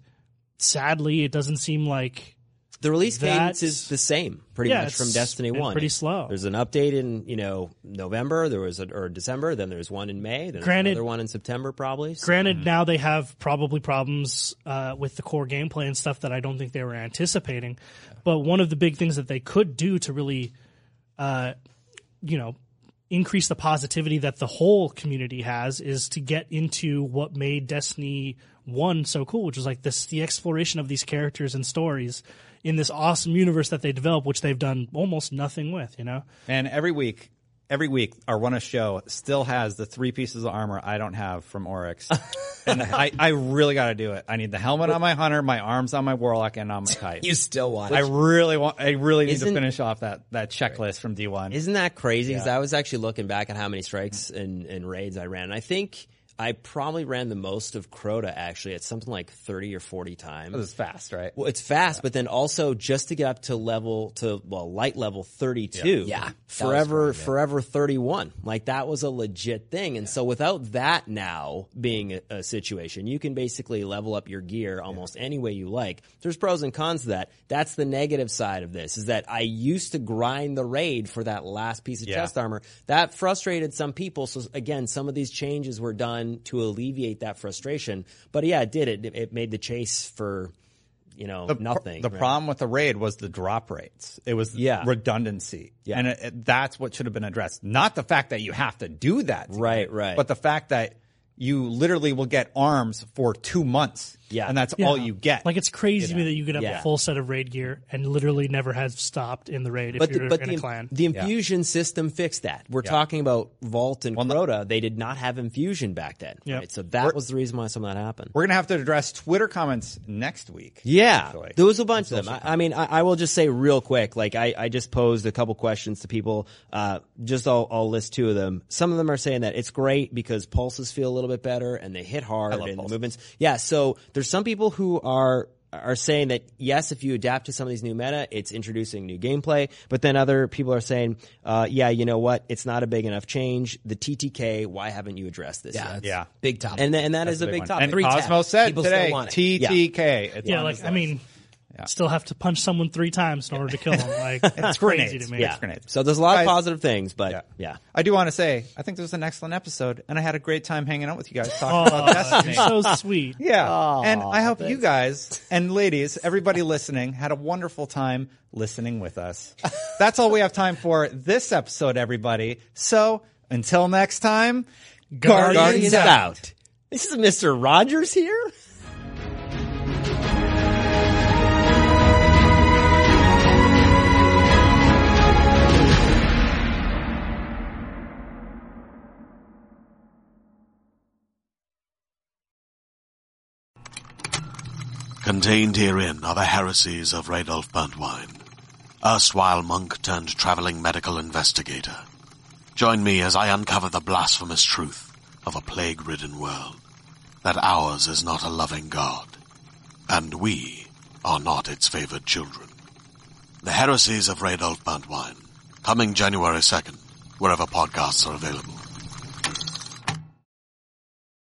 sadly, it doesn't seem like The release cadence That's- is the same, pretty Yeah, much from it's Destiny been one. pretty slow. There's an update in you know November. There was a, or December. Then there's one in May. Then there's Granted- another one in September, probably. So- Granted, now they have probably problems uh, with the core gameplay and stuff that I don't think they were anticipating. But one of the big things that they could do to really, uh, you know, increase the positivity that the whole community has is to get into what made Destiny one so cool, which was like this the exploration of these characters and stories in this awesome universe that they develop, which they've done almost nothing with, you know? And every week, every week, our Run a Show still has the three pieces of armor I don't have from Oryx. And I, I really got to do it. I need the helmet on my Hunter, my arms on my Warlock, and on my Kite. You still want it. I really want. I really need to Isn't- finish off that, that checklist from D one. Isn't that crazy? Because I was actually looking back at how many strikes and, and raids I ran. And I think I probably ran the most of Crota actually at something like thirty or forty times. It was fast, right? Well, it's fast, but then also just to get up to level to well light level thirty-two. Yeah. That was forever, pretty good. forever thirty-one. Like that was a legit thing. And so without that now being a, a situation, you can basically level up your gear almost any way you like. There's pros and cons to that. That's the negative side of this. Is that I used to grind the raid for that last piece of Yeah. chest armor. That frustrated some people. So again, some of these changes were done to alleviate that frustration. But yeah, it did. It it made the chase for, you know, The, pr- nothing. the right? problem with the raid was the drop rates. It was Yeah. redundancy. Yeah. And it, it, that's what should have been addressed. Not the fact that you have to do that. to Right, get it, right. But the fact that you literally will get arms for two months. Yeah. And that's Yeah. all you get. Like it's crazy to me that you could have Yeah. a full set of raid gear and literally never have stopped in the raid if But you're the, but in the, a clan. the infusion system fixed that. We're talking about Vault and Crota. They did not have infusion back then. Yep. Right? So that was the reason why some of that happened. We're going to have to address Twitter comments next week. Yeah, actually. there was a bunch of them. I, I mean, I, I will just say real quick, like I, I just posed a couple questions to people. Uh, just I'll, I'll list two of them. Some of them are saying that it's great because pulses feel a little bit better and they hit hard love and the pulses. movements. Yeah, so there's some people who are are saying that yes, if you adapt to some of these new meta, it's introducing new gameplay. But then other people are saying, uh, yeah, you know what? It's not a big enough change. The T T K, why haven't you addressed this Yeah, yet? that's Yeah. big topic. And th- and that is a Big big one. topic. And Three Cosmos tabs. said People still today, want it. T T K. It's yeah, on like his I list. mean, still have to punch someone three times in order to kill them. Like it's crazy grenades. to me. Yeah. grenades. So there's a lot Guys- of positive things, but Yeah. yeah. I do want to say, I think this was an excellent episode, and I had a great time hanging out with you guys Oh, talking about Destiny. you're so sweet. Yeah. and I hope you guys and ladies, everybody listening, had a wonderful time listening with us. That's all we have time for this episode, everybody. So until next time, Guardians Guardians out. out. This is Mister Rogers here? Contained herein are the heresies of Radolf Burntwine, erstwhile monk turned traveling medical investigator. Join me as I uncover the blasphemous truth of a plague-ridden world, that ours is not a loving God, and we are not its favored children. The heresies of Radolf Burntwine, coming January second, wherever podcasts are available.